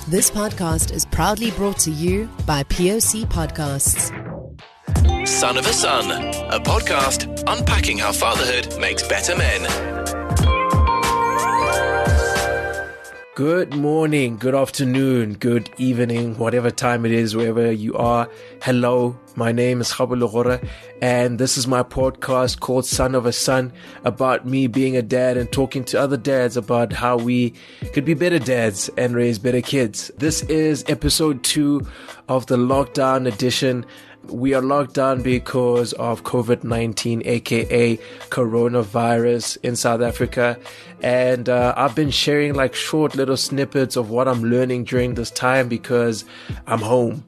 This podcast is proudly brought to you by POC Podcasts. Son of a Son, a podcast unpacking how fatherhood makes better men. Good morning, good afternoon, good evening, whatever time it is, wherever you are. Hello, my name is Khabalo Gore, and this is my podcast called Son of a Son, about me being a dad and talking to other dads about how we could be better dads and raise better kids. This is episode 2 of the lockdown edition. We are locked down because of COVID-19, aka coronavirus in South Africa. And I've been sharing like short little snippets of what I'm learning during this time because I'm home.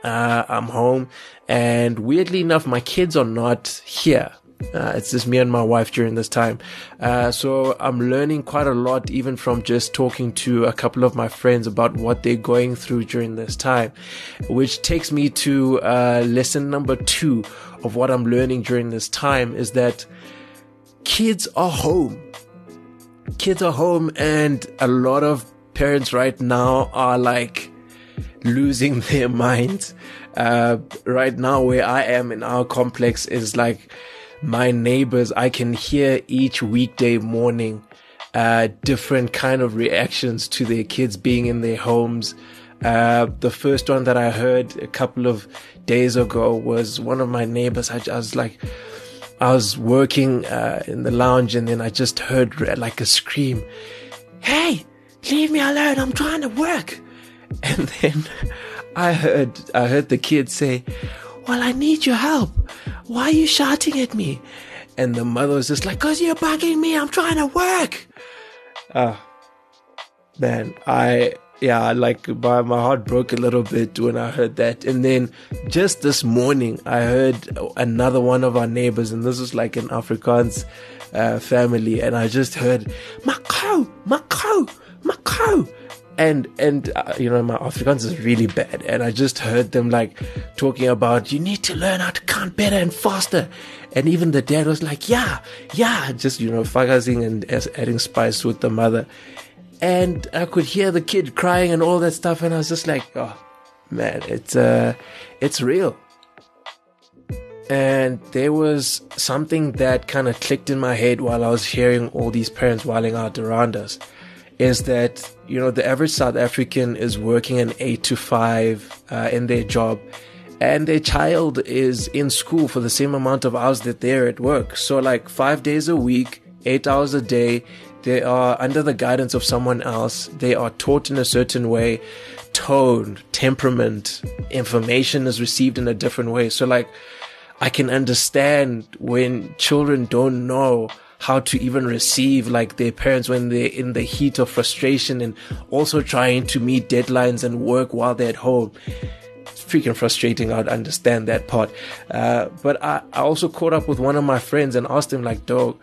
And weirdly enough, my kids are not here. It's just me and my wife during this time. So I'm learning quite a lot, even from just talking to a couple of my friends about what they're going through during this time, which takes me to lesson number 2 of what I'm learning during this time is that kids are home. Kids are home, and a lot of parents right now are like losing their minds. Right now where I am in our complex is like, my neighbors, I can hear each weekday morning different kind of reactions to their kids being in their homes. The first one that I heard a couple of days ago was one of my neighbors. I was working in the lounge, and then I just heard like a scream, "Hey, leave me alone, I'm trying to work." And then I heard the kid say, "Well, I need your help. Why are you shouting at me?" And the mother was just like, "'Cause you're bugging me. I'm trying to work." Man, my heart broke a little bit when I heard that. And then just this morning, I heard another one of our neighbors, and this was like an Afrikaans family, and I just heard, "Makau, Makau, Makau." And my Afrikaans is really bad, and I just heard them like talking about, you need to learn how to count better and faster. And even the dad was like, yeah, just, fagazing and adding spice with the mother. And I could hear the kid crying and all that stuff, and I was just like, oh man, it's real. And there was something that kind of clicked in my head while I was hearing all these parents wailing out around us, is that, the average South African is working an 8 to 5 in their job, and their child is in school for the same amount of hours that they're at work. So like 5 days a week, 8 hours a day, they are under the guidance of someone else. They are taught in a certain way, tone, temperament, information is received in a different way. So like, I can understand when children don't know how to even receive like their parents when they're in the heat of frustration and also trying to meet deadlines and work while they're at home. It's freaking frustrating. I'd understand that part. But I also caught up with one of my friends and asked him like, bro,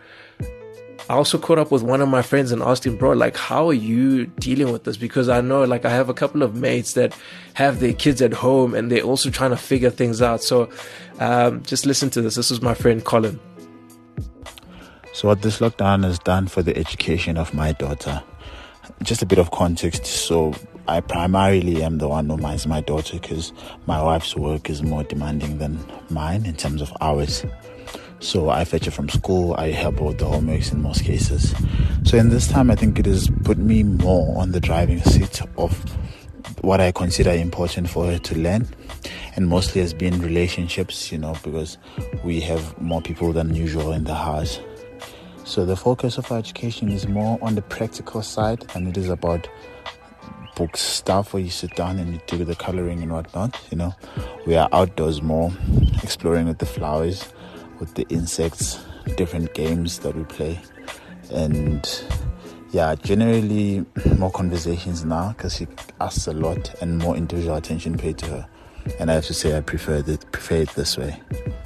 like, how are you dealing with this? Because I know, like, I have a couple of mates that have their kids at home and they're also trying to figure things out. So just listen to this. This is my friend Colin. So what this lockdown has done for the education of my daughter, just a bit of context. So I primarily am the one who minds my daughter because my wife's work is more demanding than mine in terms of hours. So I fetch her from school, I help her with the homeworks in most cases. So in this time, I think it has put me more on the driving seat of what I consider important for her to learn. And mostly has been relationships, because we have more people than usual in the house. So the focus of our education is more on the practical side than it is about book stuff where you sit down and you do the coloring and whatnot. We are outdoors more, exploring with the flowers, with the insects, different games that we play. And generally more conversations now because she asks a lot and more individual attention paid to her. And I have to say I prefer it this way.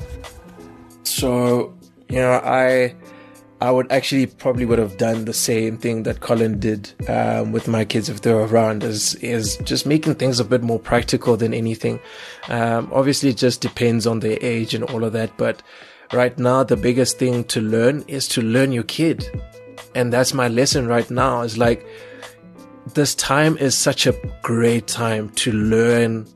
So, I would actually probably would have done the same thing that Colin did with my kids if they were around, is just making things a bit more practical than anything. Obviously, it just depends on their age and all of that. But right now, the biggest thing to learn is to learn your kid. And that's my lesson right now, is like, this time is such a great time to learn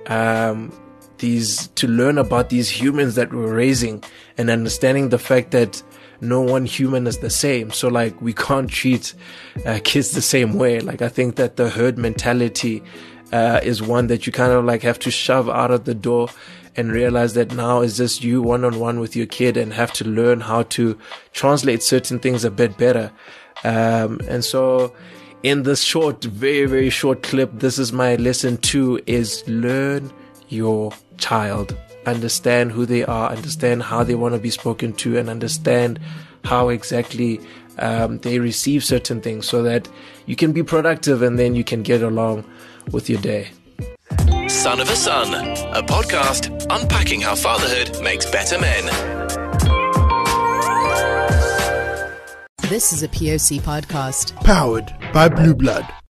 about these humans that we're raising, and understanding the fact that no one human is the same. So like, we can't treat kids the same way. Like, I think that the herd mentality is one that you kind of like have to shove out of the door, and realize that now is just you one-on-one with your kid, and have to learn how to translate certain things a bit better. And so in this short, very, very short clip, this is my lesson 2, is learn your child. Understand who they are, understand how they want to be spoken to, and understand how exactly they receive certain things, so that you can be productive and then you can get along with your day. Son of a Son, a podcast unpacking how fatherhood makes better men. This is a POC podcast. Powered by Blue Blood.